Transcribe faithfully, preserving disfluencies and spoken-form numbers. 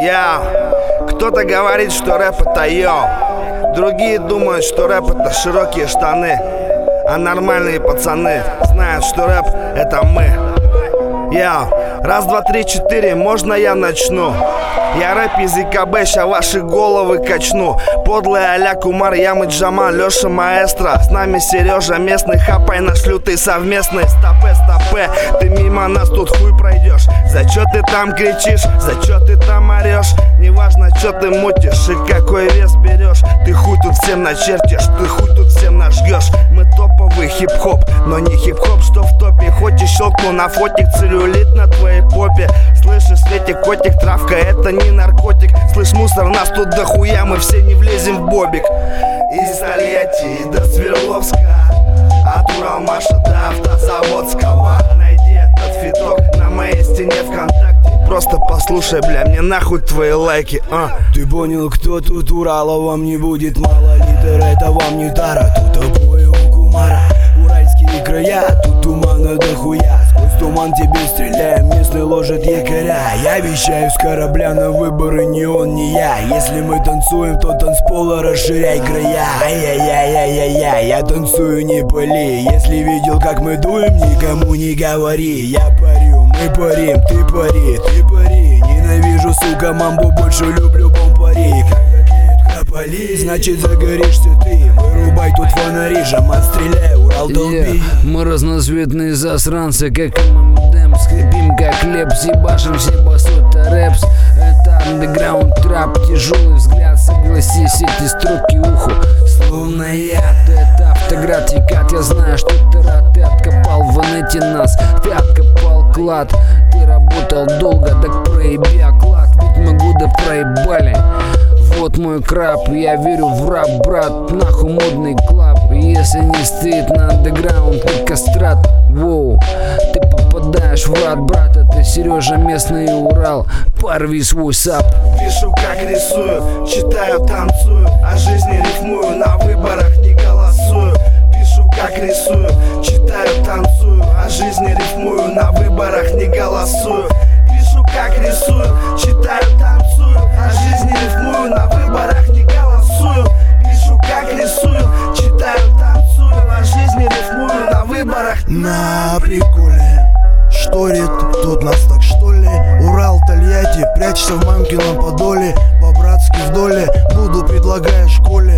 Я, кто-то говорит, что рэп это йоу. Другие думают, что рэп это широкие штаны. А нормальные пацаны знают, что рэп это мы. Я, раз, два, три, четыре, можно я начну? Я рэп из ИКБ, ща ваши головы качну. Подлый а-ля Кумар, Ямы, Джамал, Леша Маэстро. С нами Сережа местный, хапай наш лютый совместный. Стопе, стопе, ты мимо нас тут хуй пройдешь. За чё ты там кричишь, за чё ты там орешь? Неважно, чё ты мутишь и какой вес берешь. Ты хуй тут всем начертишь, ты хуй тут всем нажгешь. Мы топовый хип-хоп, но не хип-хоп, что в топе. Хоть и щелкну на фотик, целлюлит на твоей попе. Слышишь, Светик, котик, травка, это не наркотик. Слышь, мусор, нас тут дохуя, мы все не влезем в бобик. Из Тольятти до Свердловска, от Уралмаша до Автозаводского. Найди этот фиток на моей стене ВКонтакте. Просто послушай, бля, мне нахуй твои лайки, а. Ты понял, кто тут? Урала вам не будет мало литр, это вам не тара. Тут обои у Кумара, уральские края, тут тумана дохуя. Сквозь туман тебе стреляем, местный ложит якоря. Я вещаю с корабля на выборы, не он, не я. Если мы танцуем, то танцпола расширяй края. Ай-яй-яй-яй-яй-яй, я танцую, не пали. Если видел, как мы дуем, никому не говори. Я парю, мы парим, ты пари, ты пари. Ненавижу, сука, мамбу, больше люблю бомбари. Значит, загоришься ты. Вырубай тут фонари, жаман, стреляй, Урал, долби. Yeah. Мы разноцветные засранцы, как ММДМ. Скрипим, как хлеб, съебашим, все басут, а рэпс. Это андеграунд трап, тяжелый взгляд. Согласись, эти строки уху словно яд. Это автографикат, я знаю, что ты рад. Ты откопал в инете нас, ты откопал клад. Ты работал долго, так проеби оклад. Ведь мы года проебали. Вот мой краб, я верю в рап, брат, нахуй модный клаб. Если не стоит на андеграунд, ты кастрат, воу. Ты попадаешь в ад, брат, это Сережа местный Урал. Порви свой сап. Пишу, как рисую, читаю, танцую, о жизни рифмую, на выборах не голосую. Пишу, как рисую, читаю, танцую, о жизни рифмую, на выборах не голосую. Пишу, как рисую, читаю, танцую, о жизни рифмую, на выборах не голосую. Пишу, как рисую, читаю, танцую, о жизни рифмую, на выборах. На приколе, шторит тут нас так что ли? Урал, Тольятти, прячься в